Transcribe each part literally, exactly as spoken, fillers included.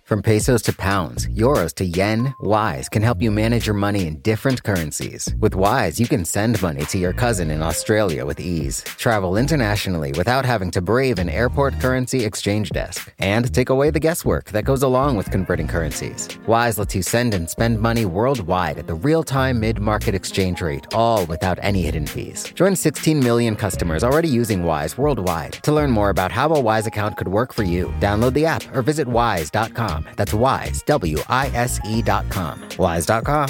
From pesos to pounds, euros to yen, Wise can help you manage your money in different currencies. With Wise, you can send money to your cousin in Australia with ease, travel internationally without having to brave an airport currency exchange desk, and take away the guesswork that goes along with converting currencies. Wise lets you send and spend money worldwide at the real-time mid-market exchange rate, all without any hidden fees. Join sixteen million customers already using Wise worldwide. To learn more about how a Wise account could work for you, download the app or visit wise dot com. That's Wise, W I S E dot com. Wise dot com.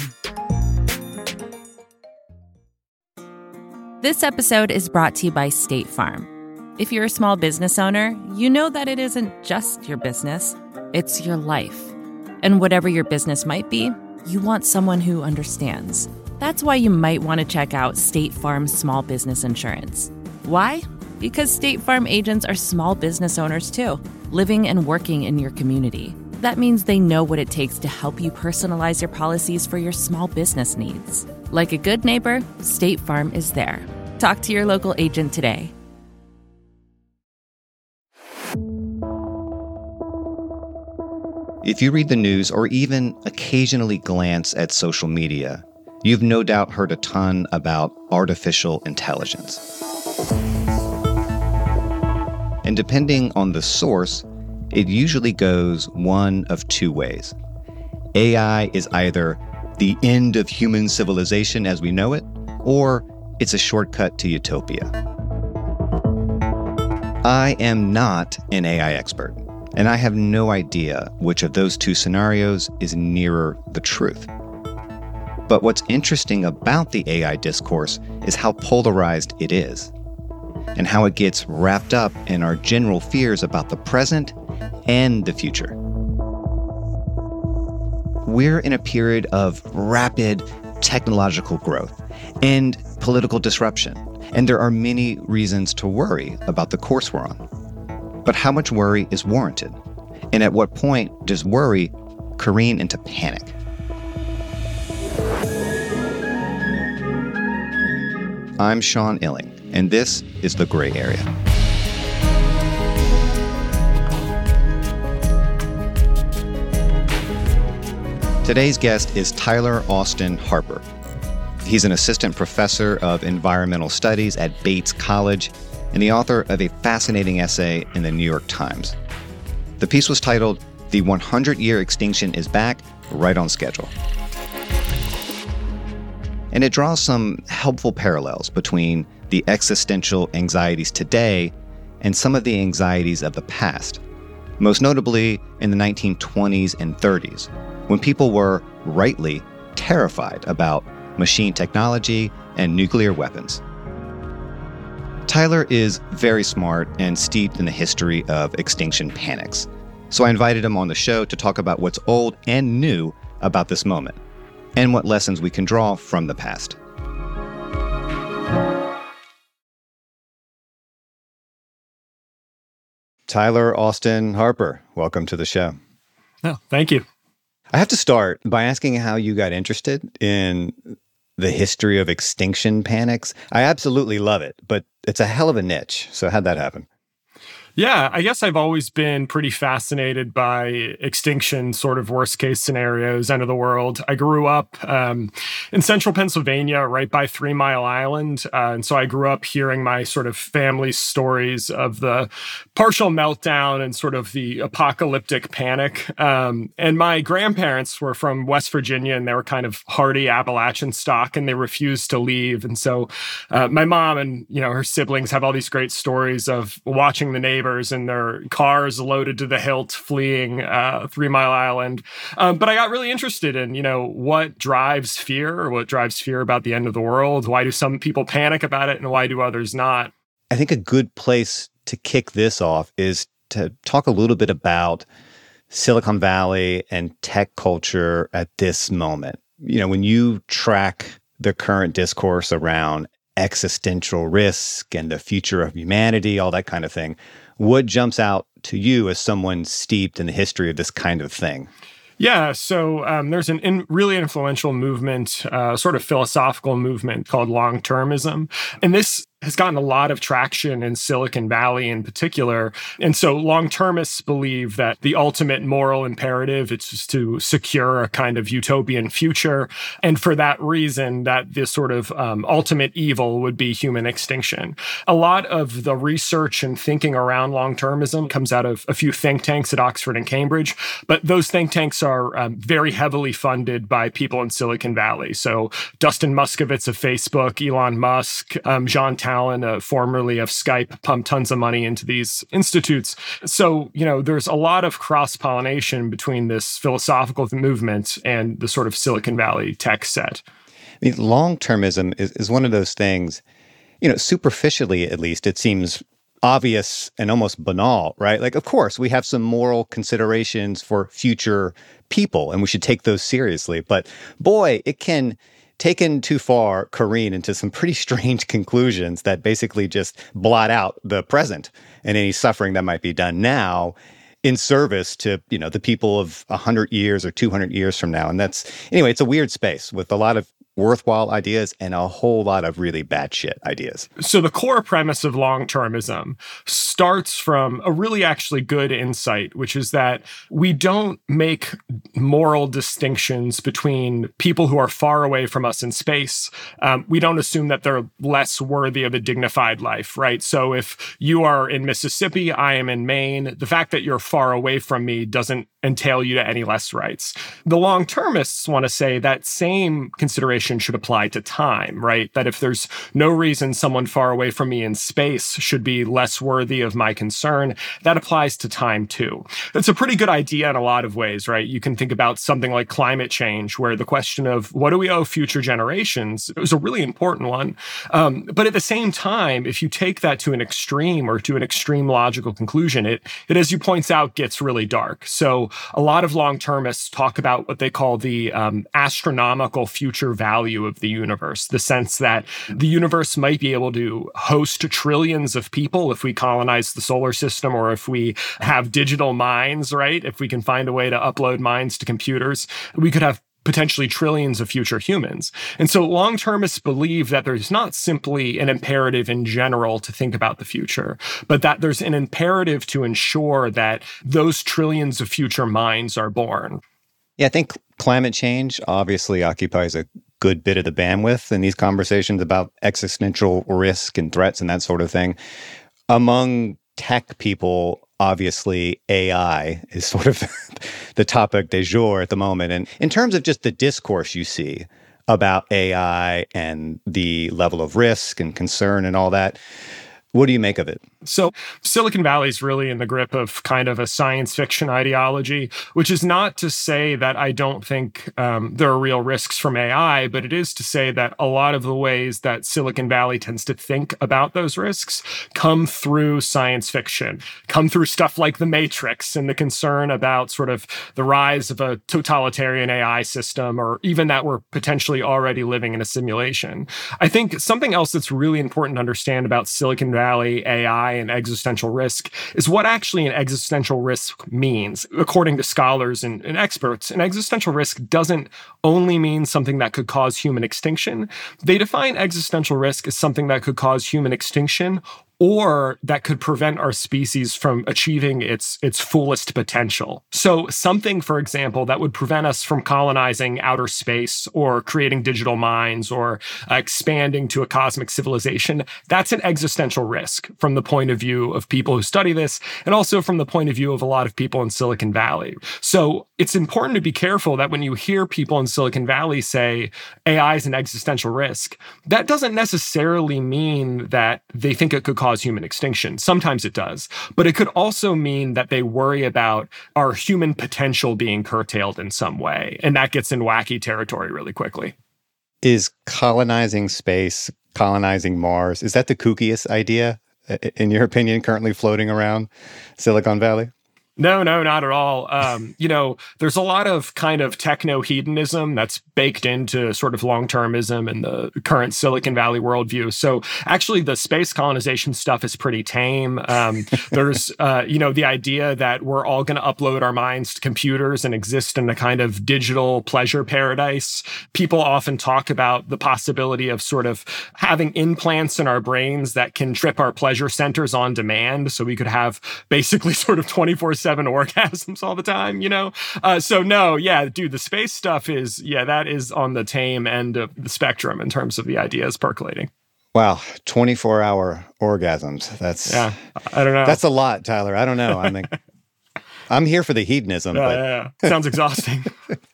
This episode is brought to you by State Farm. If you're a small business owner, you know that it isn't just your business, it's your life. And whatever your business might be, you want someone who understands. That's why you might want to check out State Farm Small Business Insurance. Why? Because State Farm agents are small business owners too, living and working in your community. That means they know what it takes to help you personalize your policies for your small business needs. Like a good neighbor, State Farm is there. Talk to your local agent today. If you read the news or even occasionally glance at social media, you've no doubt heard a ton about artificial intelligence. And depending on the source, it usually goes one of two ways. A I is either the end of human civilization as we know it, or it's a shortcut to utopia. I am not an A I expert, and I have no idea which of those two scenarios is nearer the truth. But what's interesting about the A I discourse is how polarized it is, and how it gets wrapped up in our general fears about the present and the future. We're in a period of rapid technological growth and political disruption, and there are many reasons to worry about the course we're on. But how much worry is warranted? And at what point does worry careen into panic? I'm Sean Illing, and this is The Gray Area. Today's guest is Tyler Austin Harper. He's an assistant professor of environmental studies at Bates College and the author of a fascinating essay in the New York Times. The piece was titled, "The hundred-Year Extinction is Back, Right on Schedule." And it draws some helpful parallels between the existential anxieties today and some of the anxieties of the past, most notably in the nineteen twenties and thirties, when people were, rightly, terrified about machine technology and nuclear weapons. Tyler is very smart and steeped in the history of extinction panics, so I invited him on the show to talk about what's old and new about this moment, and what lessons we can draw from the past. Tyler Austin Harper, welcome to the show. Oh, thank you. I have to start by asking how you got interested in the history of extinction panics. I absolutely love it, but it's a hell of a niche. So how'd that happen? Yeah, I guess I've always been pretty fascinated by extinction, sort of worst case scenarios, end of the world. I grew up um, in central Pennsylvania, right by Three Mile Island. Uh, and so I grew up hearing my sort of family stories of the partial meltdown and sort of the apocalyptic panic. Um, and my grandparents were from West Virginia, and they were kind of hardy Appalachian stock, and they refused to leave. And so uh, my mom and, you know, her siblings have all these great stories of watching the neighbors and their cars loaded to the hilt fleeing uh, Three Mile Island. Um, but I got really interested in, you know, what drives fear, or what drives fear about the end of the world? Why do some people panic about it and why do others not? I think a good place to kick this off is to talk a little bit about Silicon Valley and tech culture at this moment. You know, when you track the current discourse around existential risk and the future of humanity, all that kind of thing, what jumps out to you as someone steeped in the history of this kind of thing? Yeah, so um, there's an in, really influential movement, uh, sort of philosophical movement called long-termism. And this has gotten a lot of traction in Silicon Valley in particular. And so long-termists believe that the ultimate moral imperative is just to secure a kind of utopian future. And for that reason, that this sort of um, ultimate evil would be human extinction. A lot of the research and thinking around long-termism comes out of a few think tanks at Oxford and Cambridge, but those think tanks are um, very heavily funded by people in Silicon Valley. So Dustin Moskovitz of Facebook, Elon Musk, um, John Talon, uh, formerly of Skype, pumped tons of money into these institutes. So, you know, there's a lot of cross-pollination between this philosophical movement and the sort of Silicon Valley tech set. I mean, long-termism is, is one of those things, you know, superficially at least, it seems obvious and almost banal, right? Like, of course, we have some moral considerations for future people, and we should take those seriously. But boy, it can, taken too far, careen into some pretty strange conclusions that basically just blot out the present and any suffering that might be done now in service to, you know, the people of one hundred years or two hundred years from now. And that's, anyway, it's a weird space with a lot of worthwhile ideas and a whole lot of really bad shit ideas. So the core premise of long-termism starts from a really actually good insight, which is that we don't make moral distinctions between people who are far away from us in space. Um, we don't assume that they're less worthy of a dignified life, right? So if you are in Mississippi, I am in Maine, the fact that you're far away from me doesn't entail you to any less rights. The long-termists want to say that same consideration should apply to time, right? That if there's no reason someone far away from me in space should be less worthy of my concern, that applies to time too. That's a pretty good idea in a lot of ways, right? You can think about something like climate change, where the question of what do we owe future generations is a really important one. Um, but at the same time, if you take that to an extreme or to an extreme logical conclusion, it, it, as you point out, gets really dark. So a lot of long-termists talk about what they call the um, astronomical future value of the universe, the sense that the universe might be able to host trillions of people if we colonize the solar system, or if we have digital minds, right? If we can find a way to upload minds to computers, we could have potentially trillions of future humans. And so long-termists believe that there's not simply an imperative in general to think about the future, but that there's an imperative to ensure that those trillions of future minds are born. Yeah, I think climate change obviously occupies a good bit of the bandwidth in these conversations about existential risk and threats and that sort of thing. Among tech people, obviously, A I is sort of the topic du jour at the moment. And in terms of just the discourse you see about A I and the level of risk and concern and all that, what do you make of it? So Silicon Valley is really in the grip of kind of a science fiction ideology, which is not to say that I don't think um, there are real risks from A I, but it is to say that a lot of the ways that Silicon Valley tends to think about those risks come through science fiction, come through stuff like The Matrix and the concern about sort of the rise of a totalitarian A I system, or even that we're potentially already living in a simulation. I think something else that's really important to understand about Silicon Valley, A I, and existential risk is what actually an existential risk means. According to scholars and, and experts, an existential risk doesn't only mean something that could cause human extinction. They define existential risk as something that could cause human extinction or that could prevent our species from achieving its its fullest potential. So something, for example, that would prevent us from colonizing outer space or creating digital minds or uh, expanding to a cosmic civilization, that's an existential risk from the point of view of people who study this, and also from the point of view of a lot of people in Silicon Valley. So it's important to be careful that when you hear people in Silicon Valley say A I is an existential risk, that doesn't necessarily mean that they think it could cause human extinction. Sometimes it does, but it could also mean that they worry about our human potential being curtailed in some way. And that gets in wacky territory really quickly. Is colonizing space, colonizing Mars, is that the kookiest idea, in your opinion, currently floating around Silicon Valley? No, no, not at all. Um, you know, there's a lot of kind of techno-hedonism that's baked into sort of long-termism and the current Silicon Valley worldview. So actually, the space colonization stuff is pretty tame. Um, there's, uh, you know, the idea that we're all going to upload our minds to computers and exist in a kind of digital pleasure paradise. People often talk about the possibility of sort of having implants in our brains that can trip our pleasure centers on demand. So we could have basically sort of twenty-four seven orgasms all the time, you know? Uh, so no, yeah, dude, the space stuff is, yeah, that is on the tame end of the spectrum in terms of the ideas percolating. Wow, twenty-four hour orgasms. That's, yeah, I don't know. That's a lot, Tyler. I don't know. I mean, I'm here for the hedonism. Yeah, but... yeah, yeah. Sounds exhausting.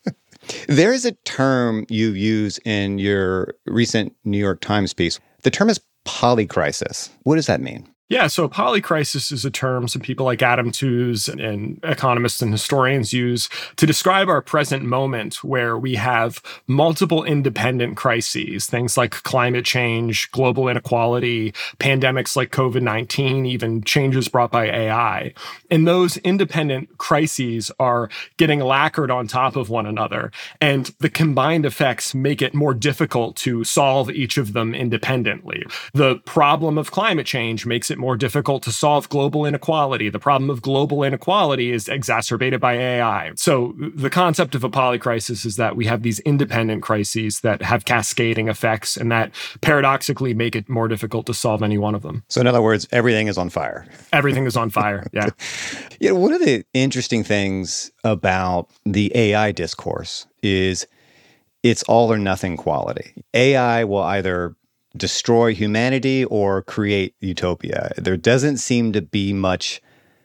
There is a term you use in your recent New York Times piece. The term is polycrisis. What does that mean? Yeah, so polycrisis is a term some people like Adam Tooze and, and economists and historians use to describe our present moment where we have multiple independent crises, things like climate change, global inequality, pandemics like COVID nineteen, even changes brought by A I. And those independent crises are getting lacquered on top of one another. And the combined effects make it more difficult to solve each of them independently. The problem of climate change makes it more difficult to solve global inequality. The problem of global inequality is exacerbated by A I. So the concept of a polycrisis is that we have these independent crises that have cascading effects and that paradoxically make it more difficult to solve any one of them. So in other words, everything is on fire. Everything is on fire, yeah. You know, one of the interesting things about the A I discourse is it's all or nothing quality. A I will either destroy humanity or create utopia. There doesn't seem to be much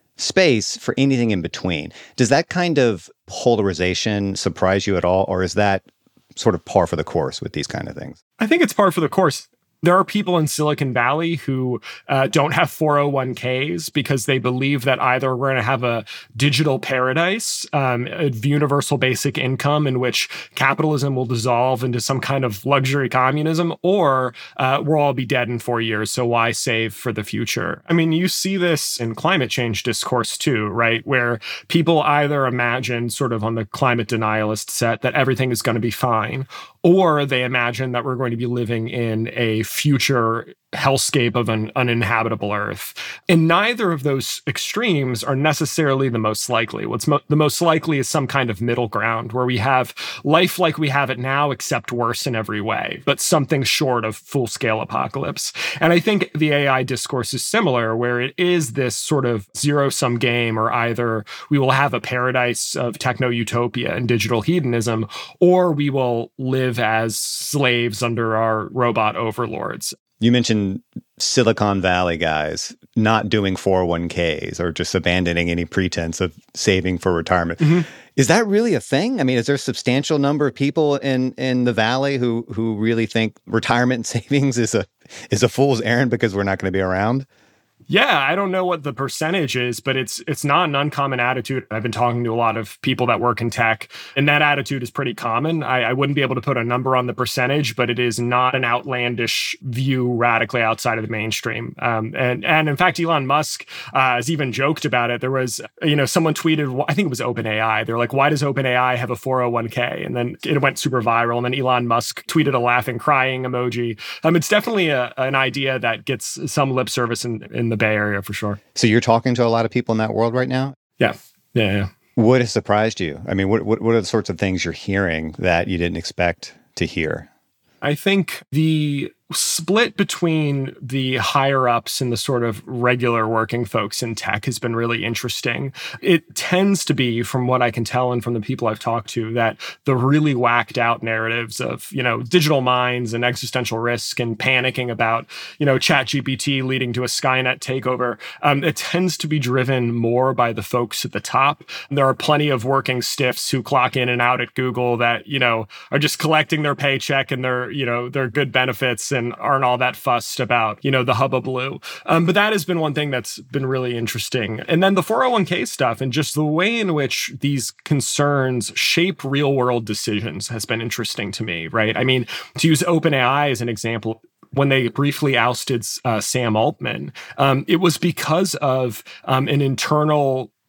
space for anything in between. Does that kind of polarization surprise you at all, or is that sort of par for the course with these kind of things? I think it's par for the course. There are people in Silicon Valley who uh, don't have four oh one k's because they believe that either we're going to have a digital paradise, um, a universal basic income in which capitalism will dissolve into some kind of luxury communism, or uh, we'll all be dead in four years, so why save for the future? I mean, you see this in climate change discourse too, right? Where people either imagine sort of on the climate denialist set that everything is going to be fine, or they imagine that we're going to be living in a future hellscape of an uninhabitable Earth. And neither of those extremes are necessarily the most likely. What's mo- the most likely is some kind of middle ground where we have life like we have it now, except worse in every way, but something short of full-scale apocalypse. And I think the A I discourse is similar, where it is this sort of zero-sum game, or either we will have a paradise of techno-utopia and digital hedonism, or we will live as slaves under our robot overlords. You mentioned Silicon Valley guys not doing four oh one k's or just abandoning any pretense of saving for retirement. Mm-hmm. Is that really a thing? I mean, is there a substantial number of people in, in the Valley who who really think retirement savings is a is a fool's errand because we're not going to be around? Yeah, I don't know what the percentage is, but it's it's not an uncommon attitude. I've been talking to a lot of people that work in tech, and that attitude is pretty common. I, I wouldn't be able to put a number on the percentage, but it is not an outlandish view radically outside of the mainstream. Um, and and in fact, Elon Musk uh, has even joked about it. There was, you know, someone tweeted, I think it was OpenAI. They're like, why does OpenAI have a four oh one k? And then it went super viral. And then Elon Musk tweeted a laughing, crying emoji. Um, it's definitely a, an idea that gets some lip service in, in the Bay Area for sure. So you're talking to a lot of people in that world right now? Yeah. Yeah. yeah. What has surprised you? I mean, what, what what are the sorts of things you're hearing that you didn't expect to hear? I think the split between the higher ups and the sort of regular working folks in tech has been really interesting. It tends to be, from what I can tell and from the people I've talked to, that the really whacked out narratives of, you know, digital minds and existential risk and panicking about, you know, ChatGPT leading to a Skynet takeover, um, it tends to be driven more by the folks at the top. There are plenty of working stiffs who clock in and out at Google that, you know, are just collecting their paycheck and their, you know, their good benefits and aren't all that fussed about, you know, the hubbubaloo. Um, but that has been one thing that's been really interesting. And then the four oh one k stuff and just the way in which these concerns shape real world decisions has been interesting to me, right? I mean, to use OpenAI as an example, when they briefly ousted uh, Sam Altman, um, it was because of um, an internal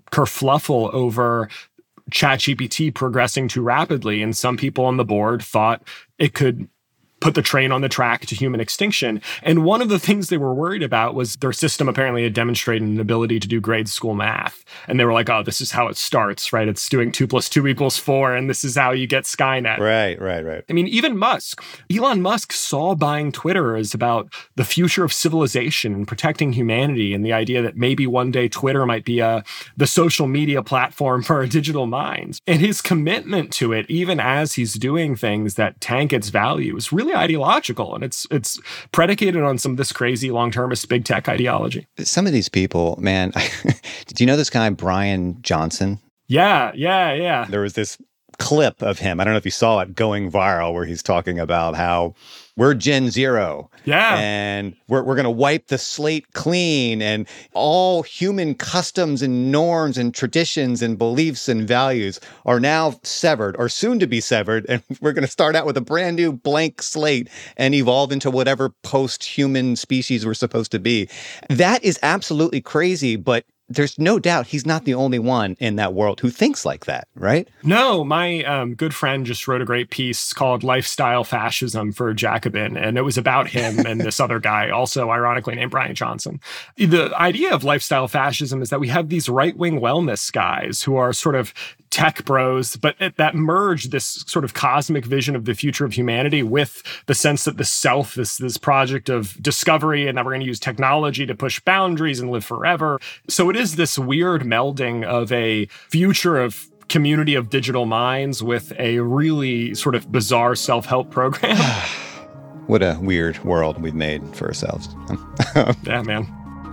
kerfluffle over ChatGPT progressing too rapidly. And some people on the board thought it could put the train on the track to human extinction. And one of the things they were worried about was their system apparently had demonstrated an ability to do grade school math. And they were like, oh, this is how it starts, right? It's doing two plus two equals four, and this is how you get Skynet. Right, right, right. I mean, even Musk, Elon Musk saw buying Twitter as about the future of civilization and protecting humanity, and the idea that maybe one day Twitter might be a, the social media platform for our digital minds. And his commitment to it, even as he's doing things that tank its value, is really ideological, and it's it's predicated on some of this crazy long-termist big tech ideology. Some of these people, man, did you know this guy, Brian Johnson? Yeah, yeah, yeah. There was this clip of him, I don't know if you saw it, going viral, where he's talking about how we're Gen Zero. Yeah. And we're, we're going to wipe the slate clean, and all human customs and norms and traditions and beliefs and values are now severed or soon to be severed. And we're going to start out with a brand new blank slate and evolve into whatever post-human species we're supposed to be. That is absolutely crazy, but there's no doubt he's not the only one in that world who thinks like that, right? No, my um, good friend just wrote a great piece called Lifestyle Fascism for Jacobin, and it was about him and this other guy, also ironically named Brian Johnson. The idea of lifestyle fascism is that we have these right-wing wellness guys who are sort of tech bros, but that merge this sort of cosmic vision of the future of humanity with the sense that the self, this, this project of discovery, and that we're going to use technology to push boundaries and live forever. So it is this weird melding of a future of community of digital minds with a really sort of bizarre self-help program. What a weird world we've made for ourselves. Yeah, man.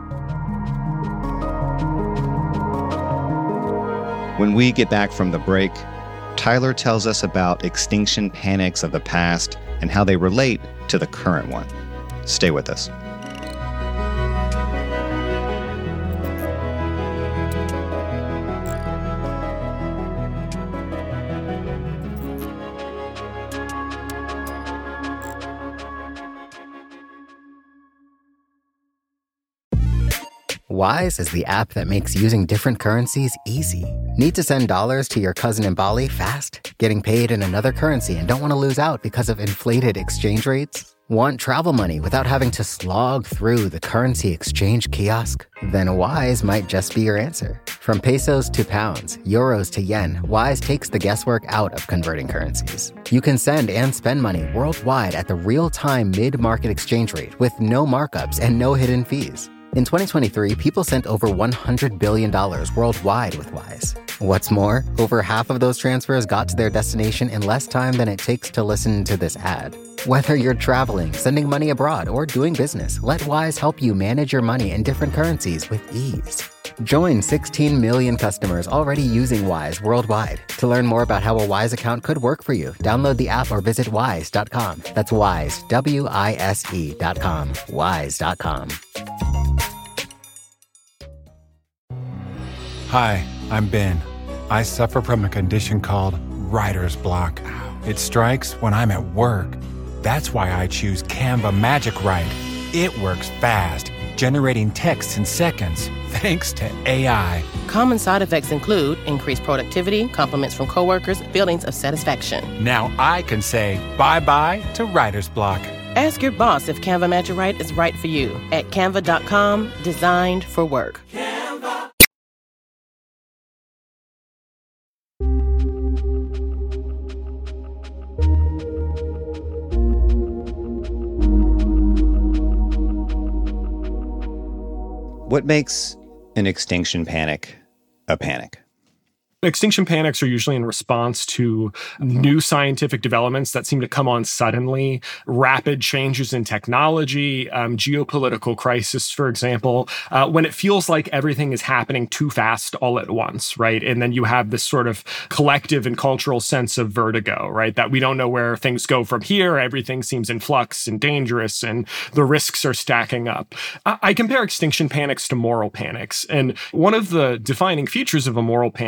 When we get back from the break, Tyler tells us about extinction panics of the past and how they relate to the current one. Stay with us. Wise is the app that makes using different currencies easy. Need to send dollars to your cousin in Bali fast? Getting paid in another currency and don't want to lose out because of inflated exchange rates? Want travel money without having to slog through the currency exchange kiosk? Then Wise might just be your answer. From pesos to pounds, euros to yen, Wise takes the guesswork out of converting currencies. You can send and spend money worldwide at the real-time mid-market exchange rate with no markups and no hidden fees. In twenty twenty-three, people sent over one hundred billion dollars worldwide with Wise. What's more, over half of those transfers got to their destination in less time than it takes to listen to this ad. Whether you're traveling, sending money abroad, or doing business, let Wise help you manage your money in different currencies with ease. Join sixteen million customers already using Wise worldwide. To learn more about how a Wise account could work for you, download the app or visit wise dot com. That's Wise, W I S E dot com. wise dot com. Hi, I'm Ben. I suffer from a condition called writer's block. It strikes when I'm at work. That's why I choose Canva Magic Write. It works fast, generating texts in seconds, thanks to A I. Common side effects include increased productivity, compliments from coworkers, feelings of satisfaction. Now I can say bye-bye to writer's block. Ask your boss if Canva Magic Write is right for you at canva dot com, designed for work. Canva. What makes an extinction panic a panic? Extinction panics are usually in response to new scientific developments that seem to come on suddenly, rapid changes in technology, um, geopolitical crisis, for example, uh, when it feels like everything is happening too fast all at once, right? And then you have this sort of collective and cultural sense of vertigo, right? That we don't know where things go from here. Everything seems in flux and dangerous, and the risks are stacking up. I, I compare extinction panics to moral panics. And one of the defining features of a moral panic for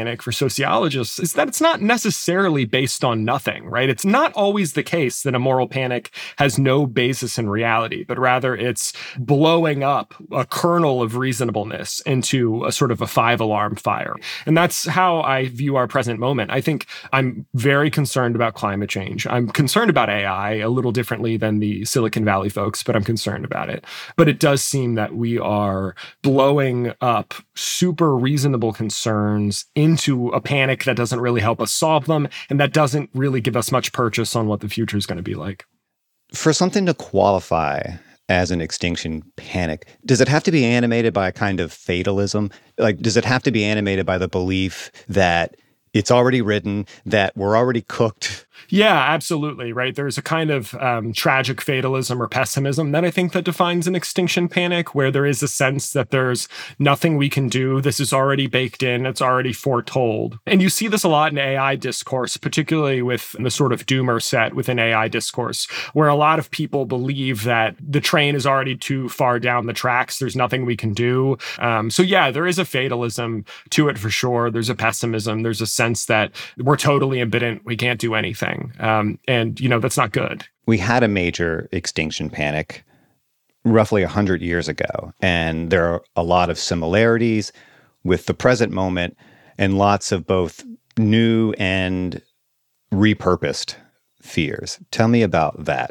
sociologists is that it's not necessarily based on nothing, right? It's not always the case that a moral panic has no basis in reality, but rather it's blowing up a kernel of reasonableness into a sort of a five-alarm fire. And that's how I view our present moment. I think I'm very concerned about climate change. I'm concerned about A I a little differently than the Silicon Valley folks, but I'm concerned about it. But it does seem that we are blowing up super reasonable concerns into a panic that doesn't really help us solve them, and that doesn't really give us much purchase on what the future is going to be like. For something to qualify as an extinction panic, does it have to be animated by a kind of fatalism? Like, does it have to be animated by the belief that it's already written, that we're already cooked? Yeah, absolutely, right? There's a kind of um, tragic fatalism or pessimism that I think that defines an extinction panic, where there is a sense that there's nothing we can do. This is already baked in. It's already foretold. And you see this a lot in A I discourse, particularly with the sort of doomer set within A I discourse, where a lot of people believe that the train is already too far down the tracks. There's nothing we can do. Um, so yeah, there is a fatalism to it for sure. There's a pessimism. There's a sense that we're totally impotent. We can't do anything. Um, and, you know, that's not good. We had a major extinction panic roughly one hundred years ago, and there are a lot of similarities with the present moment and lots of both new and repurposed fears. Tell me about that.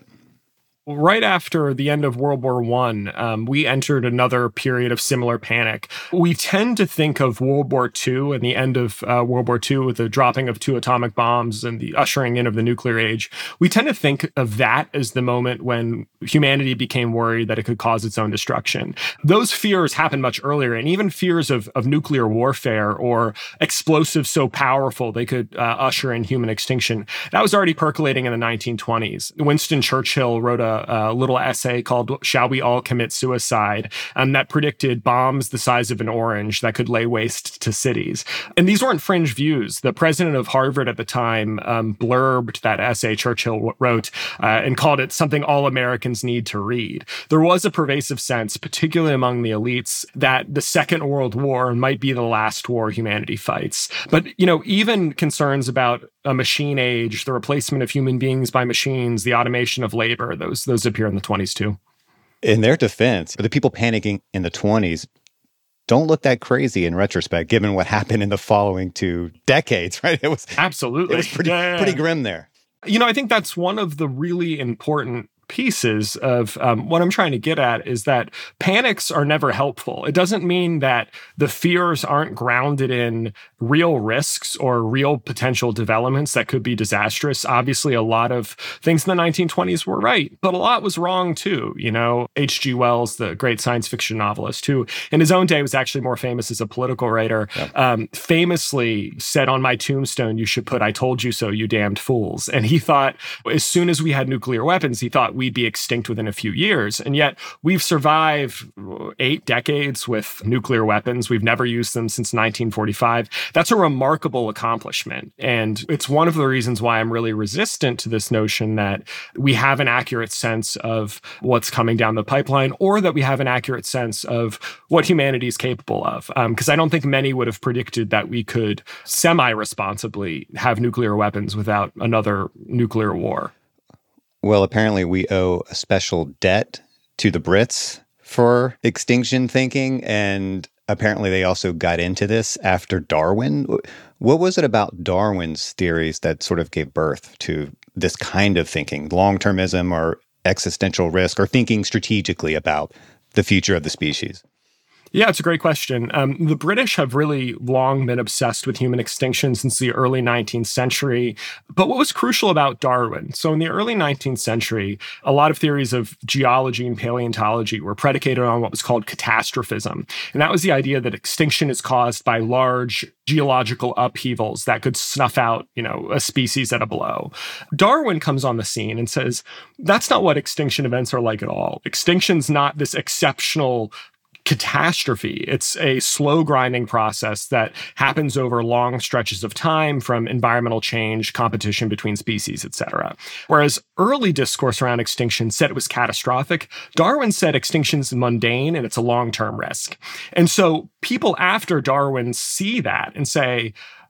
Right after the end of World War One, um, we entered another period of similar panic. We tend to think of World War Two and the end of uh, World War Two with the dropping of two atomic bombs and the ushering in of the nuclear age. We tend to think of that as the moment when humanity became worried that it could cause its own destruction. Those fears happened much earlier, and even fears of, of nuclear warfare or explosives so powerful they could uh, usher in human extinction. That was already percolating in the nineteen twenties. Winston Churchill wrote a a little essay called "Shall We All Commit Suicide?" Um, that predicted bombs the size of an orange that could lay waste to cities. And these weren't fringe views. The president of Harvard at the time um, blurbed that essay Churchill wrote uh, and called it something all Americans need to read. There was a pervasive sense, particularly among the elites, that the Second World War might be the last war humanity fights. But, you know, even concerns about a machine age, the replacement of human beings by machines, the automation of labor, those those appear in the twenties too. In their defense, the people panicking in the twenties don't look that crazy in retrospect, given what happened in the following two decades, right? It was absolutely it was pretty yeah, yeah. pretty grim there. You know, I think that's one of the really important pieces of um, what I'm trying to get at is that panics are never helpful. It doesn't mean that the fears aren't grounded in real risks or real potential developments that could be disastrous. Obviously, a lot of things in the nineteen twenties were right, but a lot was wrong too. You know, H G Wells, the great science fiction novelist, who in his own day was actually more famous as a political writer, yeah. um, famously said on my tombstone, you should put, "I told you so, you damned fools." And he thought as soon as we had nuclear weapons, he thought we'd be extinct within a few years. And yet we've survived eight decades with nuclear weapons. We've never used them since nineteen forty-five. That's a remarkable accomplishment. And it's one of the reasons why I'm really resistant to this notion that we have an accurate sense of what's coming down the pipeline, or that we have an accurate sense of what humanity is capable of. Because um, I don't think many would have predicted that we could semi-responsibly have nuclear weapons without another nuclear war. Well, apparently we owe a special debt to the Brits for extinction thinking, and apparently they also got into this after Darwin. What was it about Darwin's theories that sort of gave birth to this kind of thinking, long-termism or existential risk, or thinking strategically about the future of the species? Yeah, it's a great question. Um, the British have really long been obsessed with human extinction since the early nineteenth century. But what was crucial about Darwin? So in the early nineteenth century, a lot of theories of geology and paleontology were predicated on what was called catastrophism. And that was the idea that extinction is caused by large geological upheavals that could snuff out, you know, a species at a blow. Darwin comes on the scene and says, that's not what extinction events are like at all. Extinction's not this exceptional catastrophe. It's a slow grinding process that happens over long stretches of time from environmental change, competition between species, et cetera. Whereas early discourse around extinction said it was catastrophic, Darwin said extinction's mundane and it's a long-term risk. And so people after Darwin see that and say,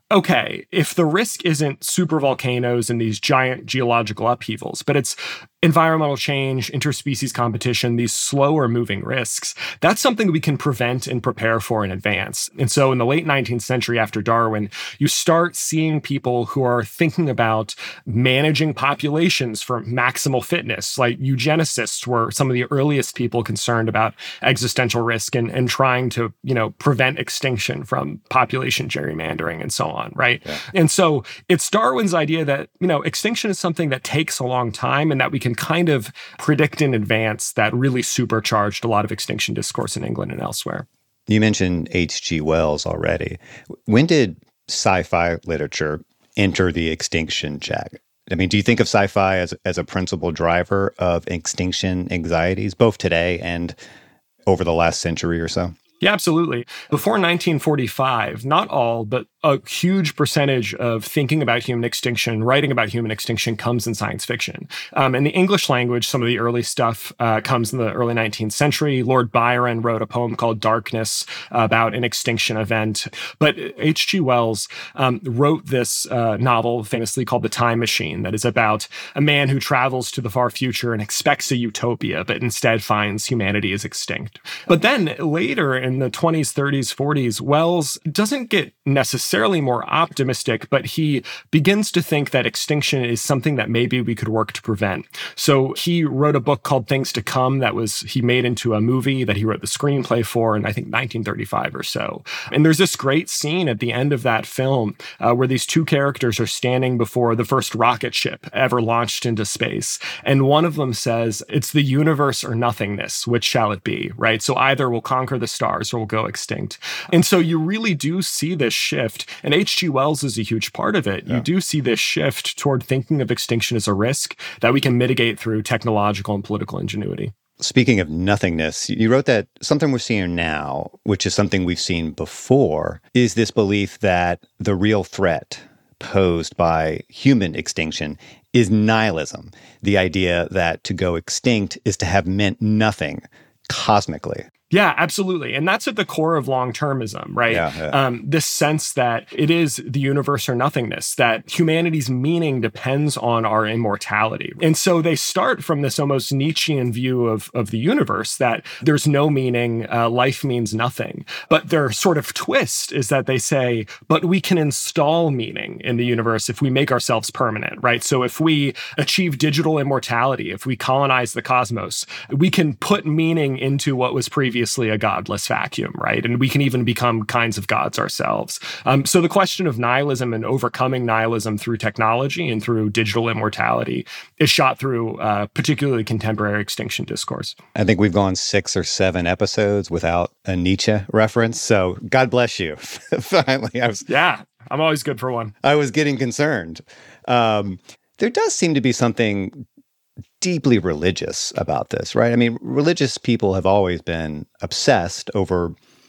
okay, if the risk isn't supervolcanoes and these giant geological upheavals, but it's environmental change, interspecies competition, these slower moving risks, that's something we can prevent and prepare for in advance. And so in the late nineteenth century after Darwin, you start seeing people who are thinking about managing populations for maximal fitness, like eugenicists were some of the earliest people concerned about existential risk and, and trying to, you know, prevent extinction from population gerrymandering and so on, right? Yeah. And so it's Darwin's idea that, you know, extinction is something that takes a long time and that we can kind of predict in advance that really supercharged a lot of extinction discourse in England and elsewhere. You mentioned H G Wells already. When did sci-fi literature enter the extinction check? I mean, do you think of sci-fi as, as a principal driver of extinction anxieties, both today and over the last century or so? Yeah, absolutely. Before nineteen forty-five, not all, but a huge percentage of thinking about human extinction, writing about human extinction comes in science fiction. Um, in the English language, some of the early stuff uh, comes in the early nineteenth century. Lord Byron wrote a poem called Darkness about an extinction event. But H G Wells um, wrote this uh, novel famously called The Time Machine that is about a man who travels to the far future and expects a utopia, but instead finds humanity is extinct. But then later in the twenties, thirties, forties, Wells doesn't get necessarily more optimistic, but he begins to think that extinction is something that maybe we could work to prevent. So he wrote a book called Things to Come that was he made into a movie that he wrote the screenplay for in, I think, nineteen thirty-five or so. And there's this great scene at the end of that film uh, where these two characters are standing before the first rocket ship ever launched into space. And one of them says, it's the universe or nothingness, which shall it be, right? So either we'll conquer the stars or we'll go extinct. And so you really do see this shift, and H G Wells is a huge part of it. Yeah. You do see this shift toward thinking of extinction as a risk that we can mitigate through technological and political ingenuity. Speaking of nothingness, you wrote that something we're seeing now, which is something we've seen before, is this belief that the real threat posed by human extinction is nihilism, the idea that to go extinct is to have meant nothing cosmically. Yeah, absolutely. And that's at the core of long-termism, right? Yeah, yeah. Um, this sense that it is the universe or nothingness, that humanity's meaning depends on our immortality. And so they start from this almost Nietzschean view of, of the universe, that there's no meaning, uh, life means nothing. But their sort of twist is that they say, but we can install meaning in the universe if we make ourselves permanent, right? So if we achieve digital immortality, if we colonize the cosmos, we can put meaning into what was previously Previously a godless vacuum, right? And we can even become kinds of gods ourselves. Um, so the question of nihilism and overcoming nihilism through technology and through digital immortality is shot through uh, particularly contemporary extinction discourse. I think we've gone six or seven episodes without a Nietzsche reference. So God bless you. Finally, I was. Yeah, I'm always good for one. I was getting concerned. Um, there does seem to be something deeply religious about this, right? I mean, religious people have always been obsessed over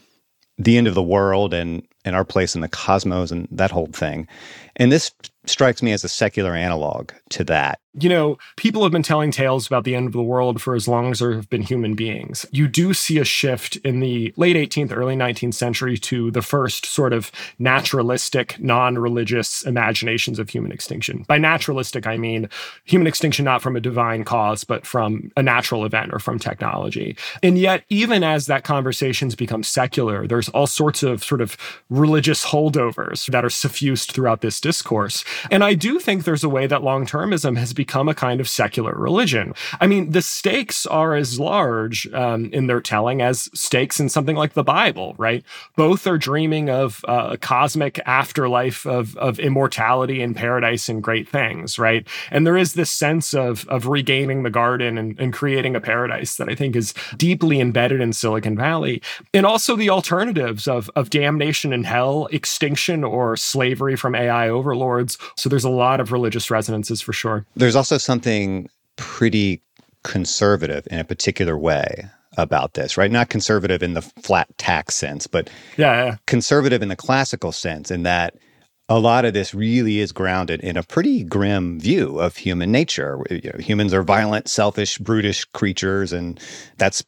the end of the world and, and our place in the cosmos and that whole thing. And this strikes me as a secular analog to that. You know, people have been telling tales about the end of the world for as long as there have been human beings. You do see a shift in the late eighteenth, early nineteenth century to the first sort of naturalistic, non-religious imaginations of human extinction. By naturalistic, I mean human extinction not from a divine cause, but from a natural event or from technology. And yet, even as that conversation's become secular, there's all sorts of sort of religious holdovers that are suffused throughout this discourse. And I do think there's a way that long-termism has become a kind of secular religion. I mean, the stakes are as large um, in their telling as stakes in something like the Bible, right? Both are dreaming of uh, a cosmic afterlife of, of immortality and paradise and great things, right? And there is this sense of, of regaining the garden and, and creating a paradise that I think is deeply embedded in Silicon Valley. And also the alternatives of, of damnation and hell, extinction, or slavery from A I overlords. So there's a lot of religious resonances for sure. There's also something pretty conservative in a particular way about this, right? Not conservative in the flat tax sense, but yeah, yeah. conservative in the classical sense, in that a lot of this really is grounded in a pretty grim view of human nature. You know, humans are violent, selfish, brutish creatures, and that's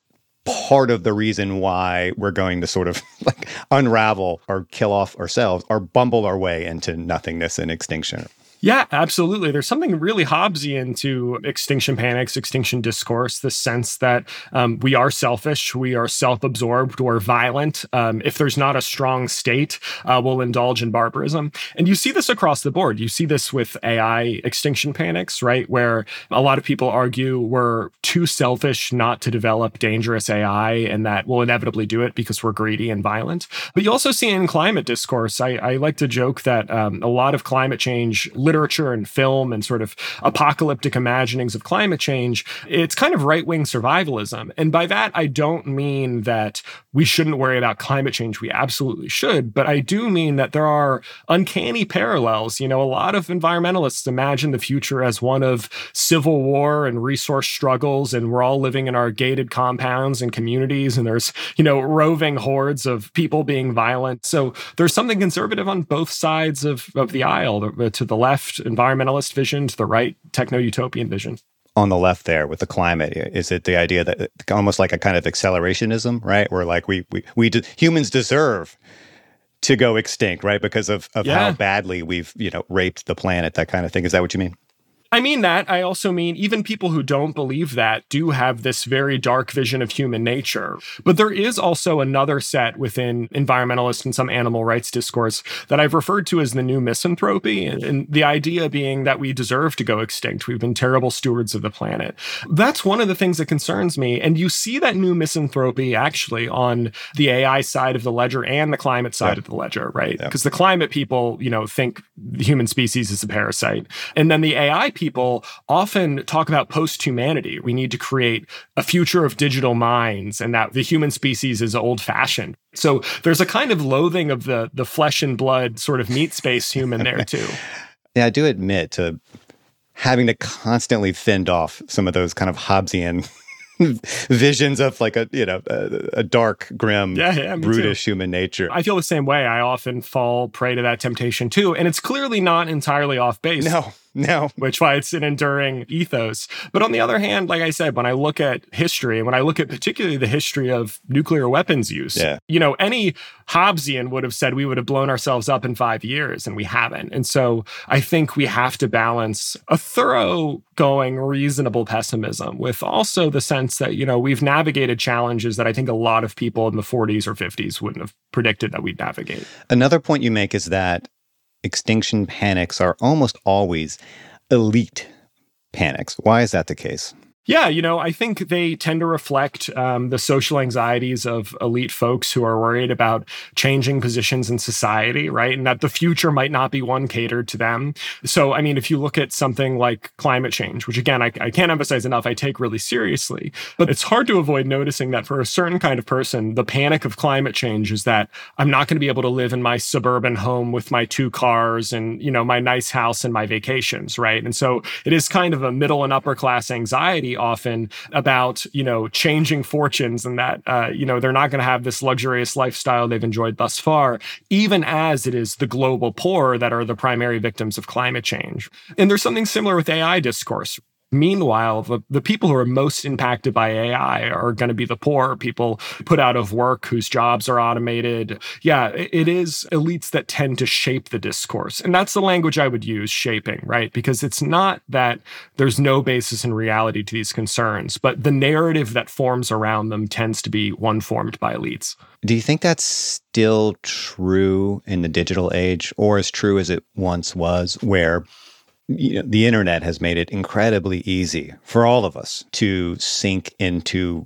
part of the reason why we're going to sort of like unravel or kill off ourselves or bumble our way into nothingness and extinction. Yeah, absolutely. There's something really Hobbesian to extinction panics, extinction discourse, the sense that um, we are selfish, we are self-absorbed, we're violent. Um, if there's not a strong state, uh, we'll indulge in barbarism. And you see this across the board. You see this with A I extinction panics, right? Where a lot of people argue we're too selfish not to develop dangerous A I and that we'll inevitably do it because we're greedy and violent. But you also see in climate discourse, I, I like to joke that um, a lot of climate change literature and film and sort of apocalyptic imaginings of climate change, it's kind of right-wing survivalism. And by that, I don't mean that we shouldn't worry about climate change. We absolutely should. But I do mean that there are uncanny parallels. You know, a lot of environmentalists imagine the future as one of civil war and resource struggles, and we're all living in our gated compounds and communities, and there's, you know, roving hordes of people being violent. So there's something conservative on both sides of, of the aisle, to the left, environmentalist vision, to the right, techno-utopian vision. On the left there with the climate, is it the idea that almost like a kind of accelerationism, right? Where like we we, we de- humans deserve to go extinct, right? Because of, of yeah. how badly we've, you know, raped the planet, that kind of thing. Is that what you mean? I mean that. I also mean even people who don't believe that do have this very dark vision of human nature. But there is also another set within environmentalist and some animal rights discourse that I've referred to as the new misanthropy, and, and the idea being that we deserve to go extinct. We've been terrible stewards of the planet. That's one of the things that concerns me. And you see that new misanthropy actually on the A I side of the ledger and the climate side yeah. of the ledger, right? Because yeah. the climate people, you know, think the human species is a parasite. And then the A I people often talk about post-humanity. We need to create a future of digital minds and that the human species is old-fashioned. So there's a kind of loathing of the the flesh and blood sort of meat space human there too. Yeah, I do admit to having to constantly fend off some of those kind of Hobbesian visions of like a, you know, a, a dark, grim, yeah, yeah, brutish too. human nature. I feel the same way. I often fall prey to that temptation too. And it's clearly not entirely off base. No. No. Which why it's an enduring ethos. But on the other hand, like I said, when I look at history and when I look at particularly the history of nuclear weapons use, yeah. you know, any Hobbesian would have said we would have blown ourselves up in five years and we haven't. And so I think we have to balance a thoroughgoing, reasonable pessimism with also the sense that, you know, we've navigated challenges that I think a lot of people in the forties or fifties wouldn't have predicted that we'd navigate. Another point you make is that extinction panics are almost always elite panics. Why is that the case? Yeah, you know, I think they tend to reflect um, the social anxieties of elite folks who are worried about changing positions in society, right? And that the future might not be one catered to them. So, I mean, if you look at something like climate change, which again, I, I can't emphasize enough, I take really seriously, but it's hard to avoid noticing that for a certain kind of person, the panic of climate change is that I'm not going to be able to live in my suburban home with my two cars and, you know, my nice house and my vacations, right? And so it is kind of a middle and upper class anxiety often about, you know, changing fortunes and that, uh, you know, they're not going to have this luxurious lifestyle they've enjoyed thus far, even as it is the global poor that are the primary victims of climate change. And there's something similar with A I discourse. Meanwhile, the, the people who are most impacted by A I are going to be the poor, people put out of work whose jobs are automated. Yeah, it, it is elites that tend to shape the discourse. And that's the language I would use, shaping, right? Because it's not that there's no basis in reality to these concerns, but the narrative that forms around them tends to be one formed by elites. Do you think that's still true in the digital age, or as true as it once was, where you know, the internet has made it incredibly easy for all of us to sink into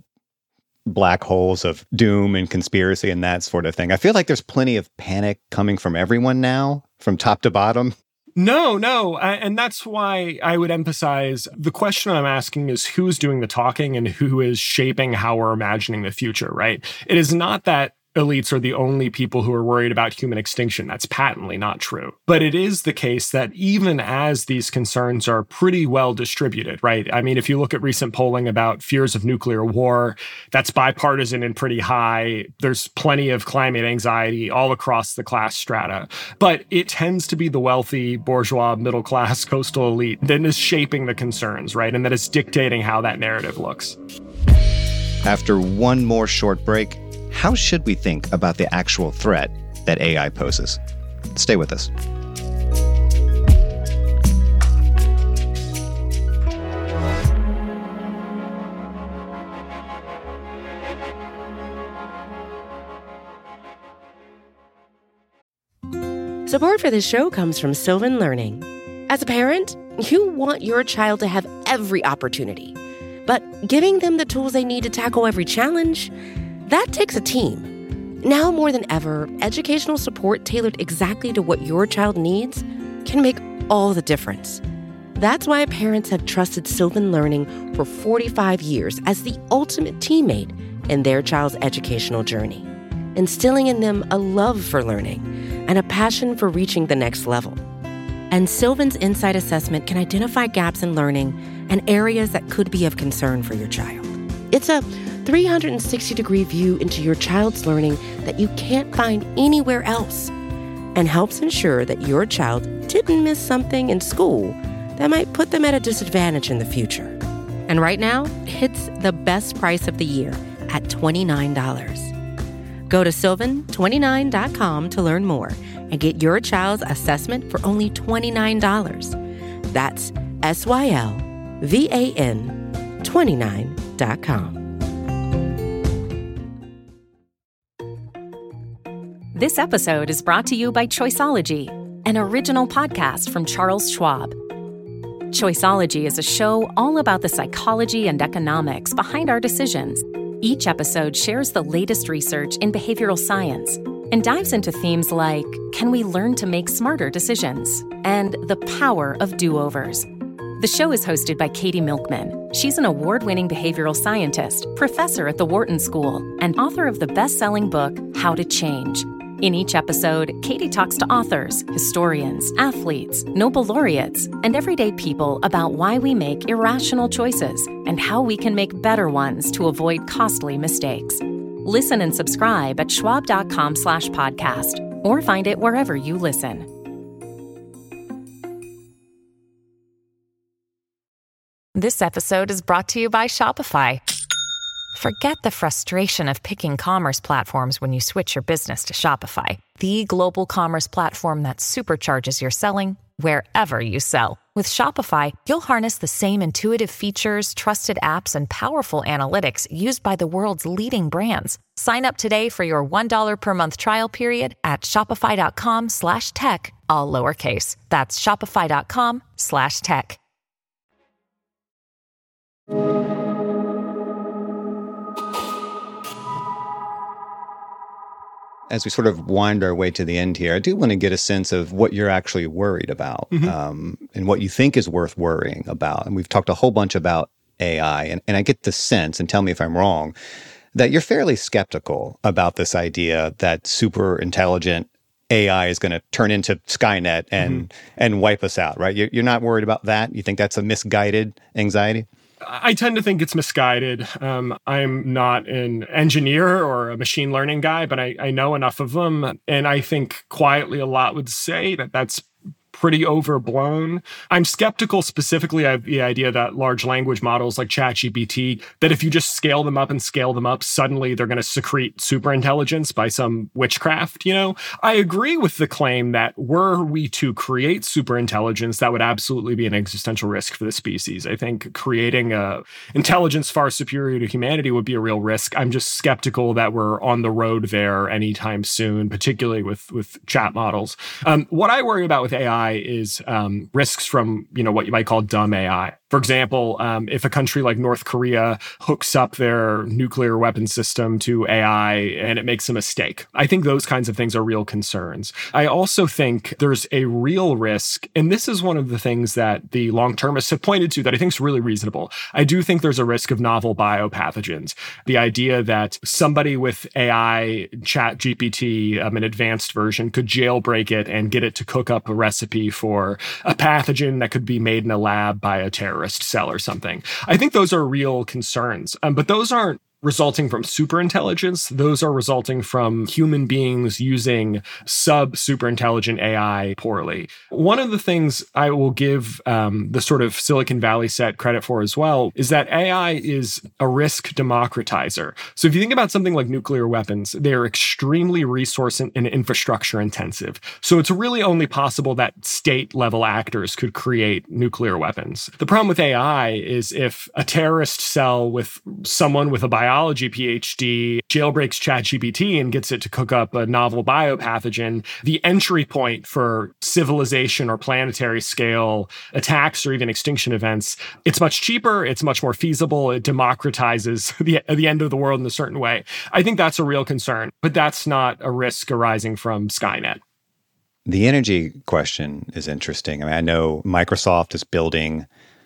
black holes of doom and conspiracy and that sort of thing? I feel like there's plenty of panic coming from everyone now, from top to bottom. No, no. And that's why I would emphasize the question I'm asking is who's doing the talking and who is shaping how we're imagining the future, right? It is not that elites are the only people who are worried about human extinction. That's patently not true. But it is the case that even as these concerns are pretty well distributed, right? I mean, if you look at recent polling about fears of nuclear war, that's bipartisan and pretty high. There's plenty of climate anxiety all across the class strata. But it tends to be the wealthy, bourgeois, middle-class, coastal elite that is shaping the concerns, right? And that is dictating how that narrative looks. After one more short break, how should we think about the actual threat that A I poses? Stay with us. Support for this show comes from Sylvan Learning. As a parent, you want your child to have every opportunity, but giving them the tools they need to tackle every challenge, that takes a team. Now more than ever, educational support tailored exactly to what your child needs can make all the difference. That's why parents have trusted Sylvan Learning for forty-five years as the ultimate teammate in their child's educational journey, instilling in them a love for learning and a passion for reaching the next level. And Sylvan's Insight Assessment can identify gaps in learning and areas that could be of concern for your child. It's a three hundred sixty degree view into your child's learning that you can't find anywhere else, and helps ensure that your child didn't miss something in school that might put them at a disadvantage in the future. And right now, it's the best price of the year at twenty-nine dollars. Go to sylvan twenty-nine dot com to learn more and get your child's assessment for only twenty-nine dollars. That's S Y L V A N twenty-nine dot com. This episode is brought to you by Choiceology, an original podcast from Charles Schwab. Choiceology is a show all about the psychology and economics behind our decisions. Each episode shares the latest research in behavioral science and dives into themes like, can we learn to make smarter decisions? And the power of do-overs. The show is hosted by Katie Milkman. She's an award-winning behavioral scientist, professor at the Wharton School, and author of the best-selling book, How to Change. In each episode, Katie talks to authors, historians, athletes, Nobel laureates, and everyday people about why we make irrational choices and how we can make better ones to avoid costly mistakes. Listen and subscribe at schwab.com slash podcast or find it wherever you listen. This episode is brought to you by Shopify. Forget the frustration of picking commerce platforms when you switch your business to Shopify, the global commerce platform that supercharges your selling wherever you sell. With Shopify, you'll harness the same intuitive features, trusted apps, and powerful analytics used by the world's leading brands. Sign up today for your one dollar per month trial period at shopify.com slash tech, all lowercase. That's shopify.com slash tech. As we sort of wind our way to the end here, I do want to get a sense of what you're actually worried about, mm-hmm. um, and what you think is worth worrying about. And we've talked a whole bunch about A I, and, and I get the sense, and tell me if I'm wrong, that you're fairly skeptical about this idea that super intelligent A I is going to turn into Skynet and mm-hmm. and wipe us out, right? You're, you're not worried about that? You think that's a misguided anxiety? I tend to think it's misguided. Um, I'm not an engineer or a machine learning guy, but I, I know enough of them. And I think quietly a lot would say that that's pretty overblown. I'm skeptical specifically of the idea that large language models like ChatGPT, that if you just scale them up and scale them up, suddenly they're going to secrete superintelligence by some witchcraft, you know? I agree with the claim that were we to create superintelligence, that would absolutely be an existential risk for the species. I think creating a intelligence far superior to humanity would be a real risk. I'm just skeptical that we're on the road there anytime soon, particularly with, with chat models. Um, what I worry about with A I is um, risks from, you know, what you might call dumb A I. For example, um, if a country like North Korea hooks up their nuclear weapon system to A I and it makes a mistake, I think those kinds of things are real concerns. I also think there's a real risk, and this is one of the things that the long-termists have pointed to that I think is really reasonable. I do think there's a risk of novel biopathogens. The idea that somebody with A I, ChatGPT, um, an advanced version, could jailbreak it and get it to cook up a recipe for a pathogen that could be made in a lab by a terrorist cell or something. I think those are real concerns, um, but those aren't resulting from superintelligence. Those are resulting from human beings using sub-superintelligent A I poorly. One of the things I will give um, the sort of Silicon Valley set credit for as well is that A I is a risk democratizer. So if you think about something like nuclear weapons, they're extremely resource and infrastructure intensive. So it's really only possible that state-level actors could create nuclear weapons. The problem with A I is if a terrorist cell with someone with a biology biology PhD jailbreaks ChatGPT and gets it to cook up a novel biopathogen, the entry point for civilization or planetary scale attacks or even extinction events, it's much cheaper, it's much more feasible, it democratizes the, the end of the world in a certain way. I think that's a real concern, but that's not a risk arising from Skynet. The energy question is interesting. I mean, I know Microsoft is building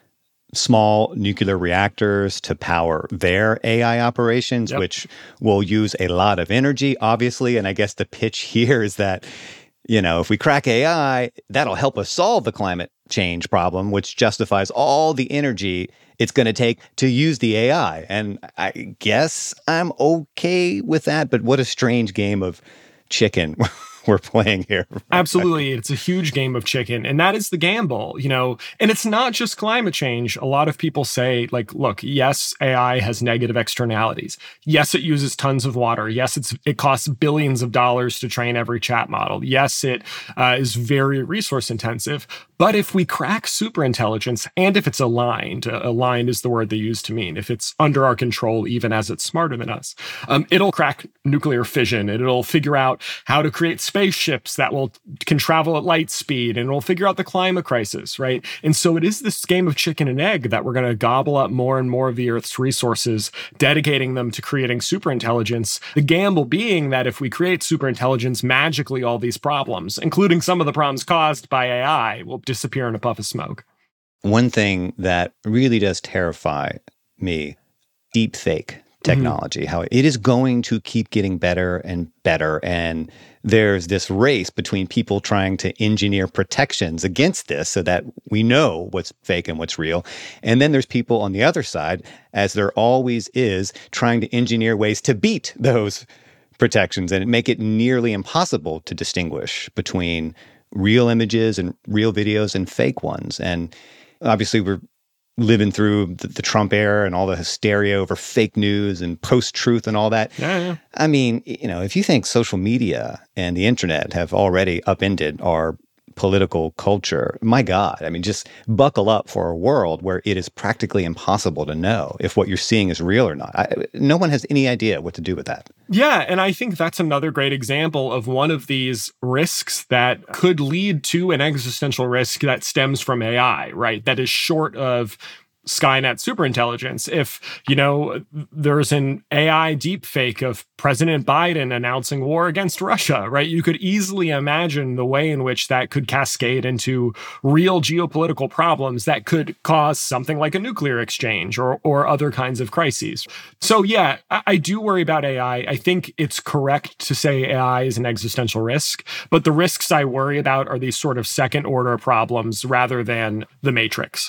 small nuclear reactors to power their A I operations, yep. which will use a lot of energy, obviously. And I guess the pitch here is that, you know, if we crack A I, that'll help us solve the climate change problem, which justifies all the energy it's going to take to use the A I. And I guess I'm okay with that, but what a strange game of chicken we're playing here. Absolutely. It's a huge game of chicken. And that is the gamble, you know, and it's not just climate change. A lot of people say, like, look, yes, A I has negative externalities. Yes, it uses tons of water. Yes, it's it costs billions of dollars to train every chat model. Yes, it uh, is very resource intensive. But if we crack superintelligence, and if it's aligned, uh, aligned is the word they use to mean, if it's under our control, even as it's smarter than us, um, it'll crack nuclear fission. And it'll figure out how to create spaceships that will can travel at light speed, and it'll figure out the climate crisis, right? And so it is this game of chicken and egg that we're going to gobble up more and more of the Earth's resources, dedicating them to creating superintelligence. The gamble being that if we create superintelligence, magically all these problems, including some of the problems caused by A I, will disappear in a puff of smoke. One thing that really does terrify me, deep fake technology, mm-hmm. how it is going to keep getting better and better. And there's this race between people trying to engineer protections against this so that we know what's fake and what's real. And then there's people on the other side, as there always is, trying to engineer ways to beat those protections and make it nearly impossible to distinguish between real images and real videos and fake ones. And obviously we're living through the, the Trump era and all the hysteria over fake news and post-truth and all that. Yeah, yeah. I mean, you know, if you think social media and the internet have already upended our political culture, my God, I mean, just buckle up for a world where it is practically impossible to know if what you're seeing is real or not. I, no one has any idea what to do with that. Yeah, and I think that's another great example of one of these risks that could lead to an existential risk that stems from A I, right? That is short of Skynet superintelligence. If, you know, there's an A I deepfake of President Biden announcing war against Russia, right? You could easily imagine the way in which that could cascade into real geopolitical problems that could cause something like a nuclear exchange or or other kinds of crises. So yeah, I, I do worry about A I. I think it's correct to say A I is an existential risk, but the risks I worry about are these sort of second order problems rather than the Matrix.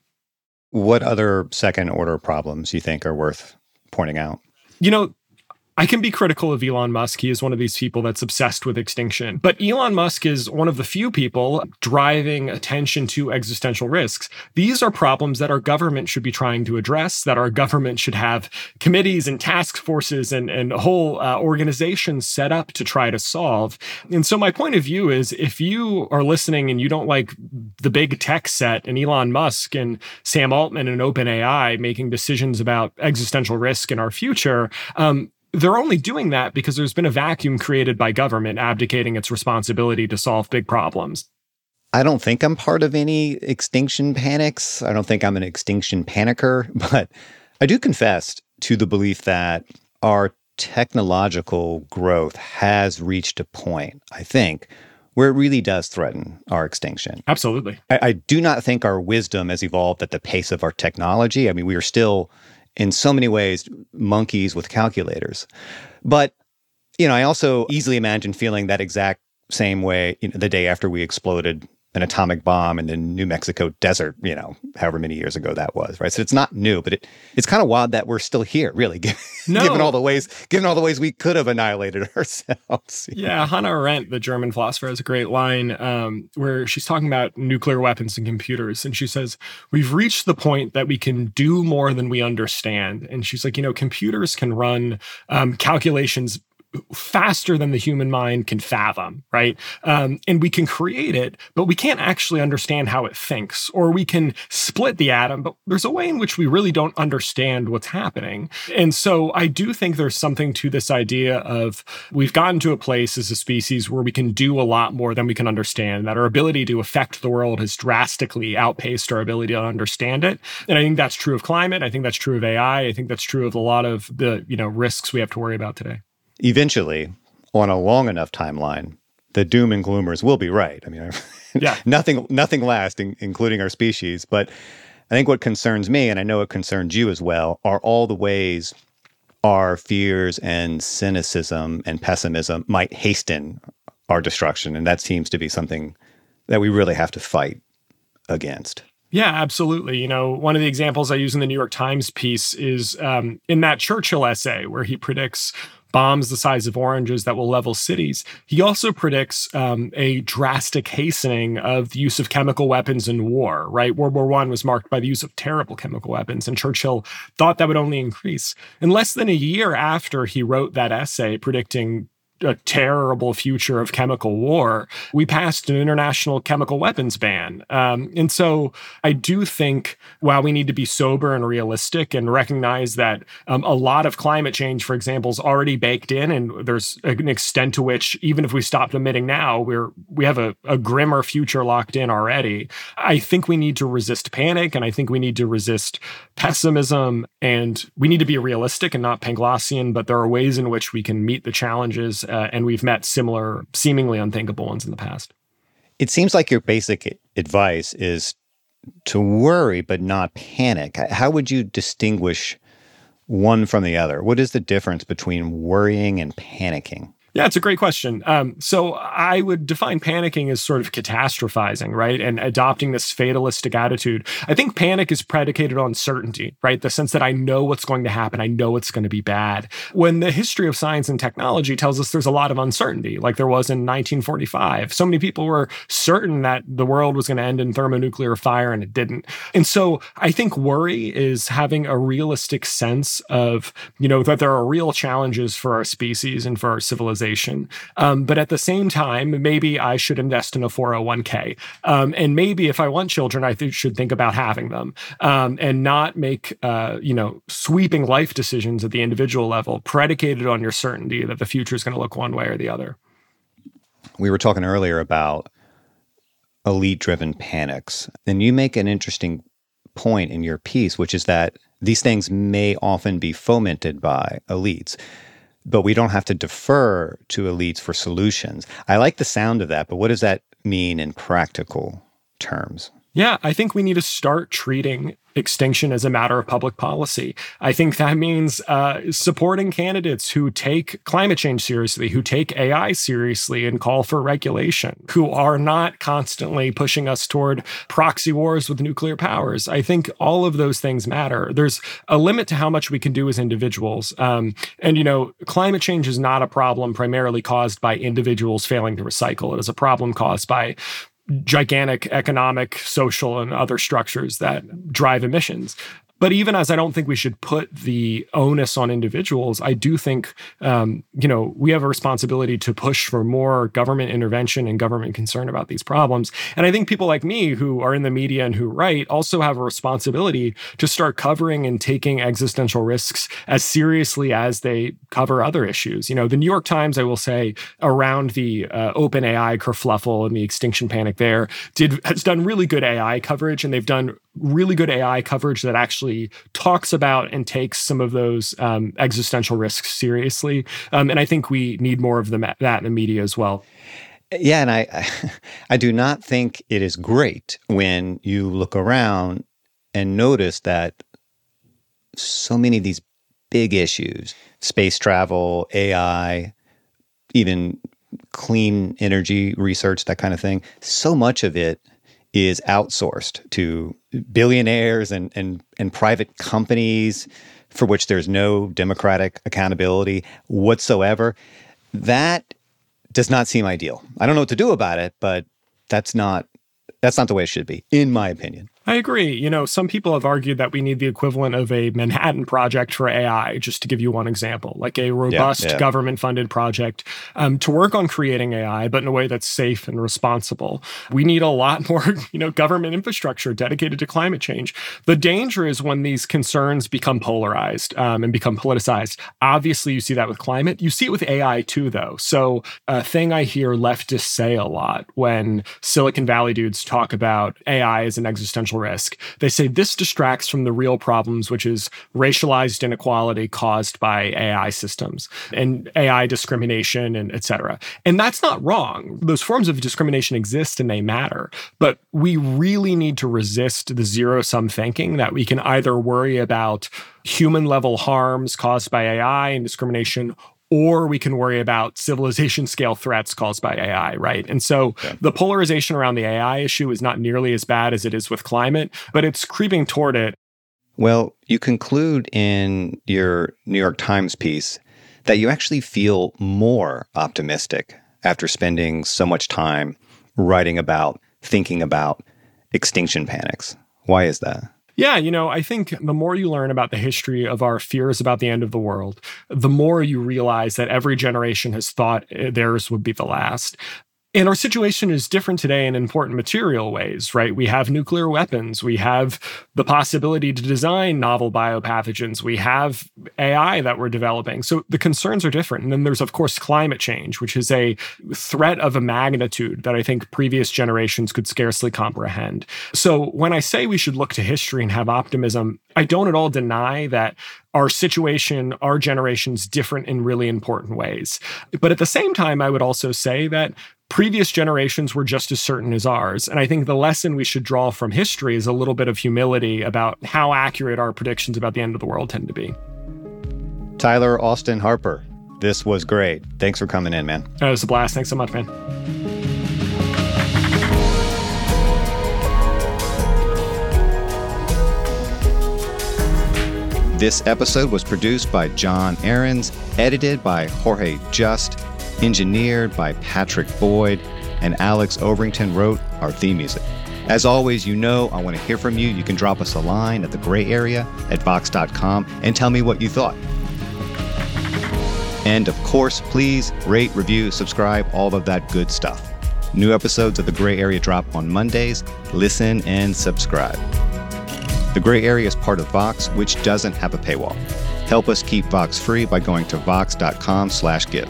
What other second order problems you think are worth pointing out? You know, I can be critical of Elon Musk. He is one of these people that's obsessed with extinction. But Elon Musk is one of the few people driving attention to existential risks. These are problems that our government should be trying to address, that our government should have committees and task forces and, and whole uh, organizations set up to try to solve. And so my point of view is, if you are listening and you don't like the big tech set and Elon Musk and Sam Altman and OpenAI making decisions about existential risk in our future, um, they're only doing that because there's been a vacuum created by government abdicating its responsibility to solve big problems. I don't think I'm part of any extinction panics. I don't think I'm an extinction panicker, but I do confess to the belief that our technological growth has reached a point, I think, where it really does threaten our extinction. Absolutely. I, I do not think our wisdom has evolved at the pace of our technology. I mean, we are still, in so many ways, monkeys with calculators. But, you know, I also easily imagine feeling that exact same way, you know, the day after we exploded an atomic bomb in the New Mexico desert, you know, however many years ago that was, right? So it's not new, but it, it's kind of wild that we're still here, really, no. given all the ways, given all the ways we could have annihilated ourselves. Yeah, Hannah Arendt, the German philosopher, has a great line um, where she's talking about nuclear weapons and computers, and she says, "We've reached the point that we can do more than we understand." And she's like, you know, computers can run um, calculations faster than the human mind can fathom, right? Um, and we can create it, but we can't actually understand how it thinks. Or we can split the atom, but there's a way in which we really don't understand what's happening. And so I do think there's something to this idea of we've gotten to a place as a species where we can do a lot more than we can understand, that our ability to affect the world has drastically outpaced our ability to understand it. And I think that's true of climate. I think that's true of A I. I think that's true of a lot of the, you know, risks we have to worry about today. Eventually, on a long enough timeline, the doom and gloomers will be right. I mean, yeah. nothing nothing lasts, in, including our species. But I think what concerns me, and I know it concerns you as well, are all the ways our fears and cynicism and pessimism might hasten our destruction. And that seems to be something that we really have to fight against. Yeah, absolutely. You know, one of the examples I use in the New York Times piece is um, in that Churchill essay where he predicts bombs the size of oranges that will level cities. He also predicts um, a drastic hastening of the use of chemical weapons in war, right? World War One was marked by the use of terrible chemical weapons, and Churchill thought that would only increase. In less than a year after he wrote that essay predicting a terrible future of chemical war, we passed an international chemical weapons ban. Um, and so I do think while we need to be sober and realistic and recognize that um, a lot of climate change, for example, is already baked in, and there's an extent to which, even if we stopped emitting now, we're we have a, a grimmer future locked in already. I think we need to resist panic, and I think we need to resist pessimism, and we need to be realistic and not Panglossian, but there are ways in which we can meet the challenges. Uh, and we've met similar, seemingly unthinkable ones in the past. It seems like your basic advice is to worry, but not panic. How would you distinguish one from the other? What is the difference between worrying and panicking? Yeah, it's a great question. Um, so I would define panicking as sort of catastrophizing, right? And adopting this fatalistic attitude. I think panic is predicated on certainty, right? The sense that I know what's going to happen. I know it's going to be bad. When the history of science and technology tells us there's a lot of uncertainty, like there was in nineteen forty-five. So many people were certain that the world was going to end in thermonuclear fire, and it didn't. And so I think worry is having a realistic sense of, you know, that there are real challenges for our species and for our civilization. Um, but at the same time, maybe I should invest in a four oh one k. Um, and maybe if I want children, I th- should think about having them um, and not make, uh, you know, sweeping life decisions at the individual level predicated on your certainty that the future is going to look one way or the other. We were talking earlier about elite-driven panics, and you make an interesting point in your piece, which is that these things may often be fomented by elites. But we don't have to defer to elites for solutions. I like the sound of that, but what does that mean in practical terms? Yeah, I think we need to start treating extinction as a matter of public policy. I think that means uh, supporting candidates who take climate change seriously, who take A I seriously and call for regulation, who are not constantly pushing us toward proxy wars with nuclear powers. I think all of those things matter. There's a limit to how much we can do as individuals. Um, and, you know, climate change is not a problem primarily caused by individuals failing to recycle. It is a problem caused by gigantic economic, social, and other structures that drive emissions. But even as I don't think we should put the onus on individuals, I do think, um, you know, we have a responsibility to push for more government intervention and government concern about these problems. And I think people like me who are in the media and who write also have a responsibility to start covering and taking existential risks as seriously as they cover other issues. You know, the New York Times, I will say, around the uh, OpenAI kerfluffle and the extinction panic there, did has done really good A I coverage, and they've done really good A I coverage that actually talks about and takes some of those um, existential risks seriously. Um, and I think we need more of them, that in the media as well. Yeah, and I, I do not think it is great when you look around and notice that so many of these big issues, space travel, A I, even clean energy research, that kind of thing, so much of it is outsourced to billionaires and and and private companies for which there's no democratic accountability whatsoever. That does not seem ideal. I don't know what to do about it, but that's not that's not the way it should be, in my opinion. I agree. You know, some people have argued that we need the equivalent of a Manhattan Project for A I, just to give you one example, like a robust yeah, yeah. government-funded project um, to work on creating A I, but in a way that's safe and responsible. We need a lot more, you know, government infrastructure dedicated to climate change. The danger is when these concerns become polarized um, and become politicized. Obviously, you see that with climate. You see it with A I too, though. So a thing I hear leftists say a lot when Silicon Valley dudes talk about A I as an existential risk. They say this distracts from the real problems, which is racialized inequality caused by A I systems and A I discrimination and et cetera. And that's not wrong. Those forms of discrimination exist and they matter. But we really need to resist the zero-sum thinking that we can either worry about human-level harms caused by A I and discrimination, or we can worry about civilization scale threats caused by A I, right? And so yeah. the polarization around the A I issue is not nearly as bad as it is with climate, but it's creeping toward it. Well, you conclude in your New York Times piece that you actually feel more optimistic after spending so much time writing about, thinking about extinction panics. Why is that? Yeah, you know, I think the more you learn about the history of our fears about the end of the world, the more you realize that every generation has thought theirs would be the last. And our situation is different today in important material ways, right? We have nuclear weapons. We have the possibility to design novel biopathogens. We have A I that we're developing. So the concerns are different. And then there's, of course, climate change, which is a threat of a magnitude that I think previous generations could scarcely comprehend. So when I say we should look to history and have optimism, I don't at all deny that our situation, our generation's different in really important ways. But at the same time, I would also say that previous generations were just as certain as ours. And I think the lesson we should draw from history is a little bit of humility about how accurate our predictions about the end of the world tend to be. Tyler Austin Harper, this was great. Thanks for coming in, man. It was a blast. Thanks so much, man. This episode was produced by John Ahrens, edited by Jorge Just, engineered by Patrick Boyd, and Alex Overington wrote our theme music. As always, you know I want to hear from you. You can drop us a line at the gray area at vox dot com and tell me what you thought. And of course, please rate, review, subscribe, all of that good stuff. New episodes of The Gray Area drop on Mondays. Listen and subscribe. The Gray Area is part of Vox, which doesn't have a paywall. Help us keep Vox free by going to vox dot com slash give.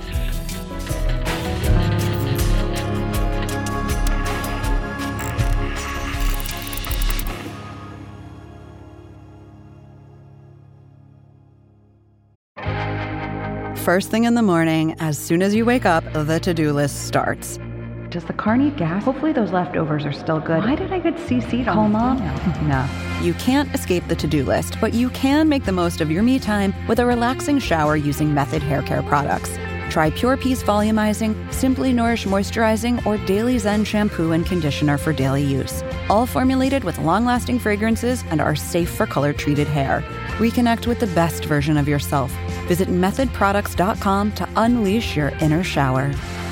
First thing in the morning, as soon as you wake up, the to-do list starts. Does the car need gas? Hopefully those leftovers are still good. Why did I get C C'd on Call mom? No. You can't escape the to-do list, but you can make the most of your me time with a relaxing shower using Method hair care products. Try Pure Peace Volumizing, Simply Nourish Moisturizing, or Daily Zen Shampoo and Conditioner for daily use. All formulated with long-lasting fragrances and are safe for color-treated hair. Reconnect with the best version of yourself. Visit method products dot com to unleash your inner shower.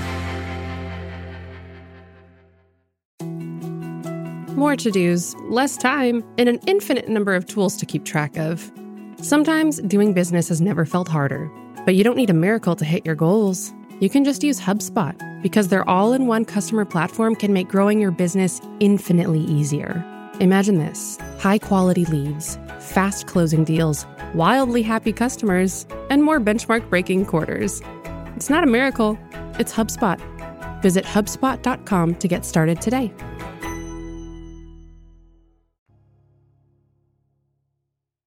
More to-dos, less time, and an infinite number of tools to keep track of. Sometimes doing business has never felt harder, but you don't need a miracle to hit your goals. You can just use HubSpot, because their all-in-one customer platform can make growing your business infinitely easier. Imagine this: high-quality leads, fast closing deals, wildly happy customers, and more benchmark-breaking quarters. It's not a miracle, it's HubSpot. Visit HubSpot dot com to get started today.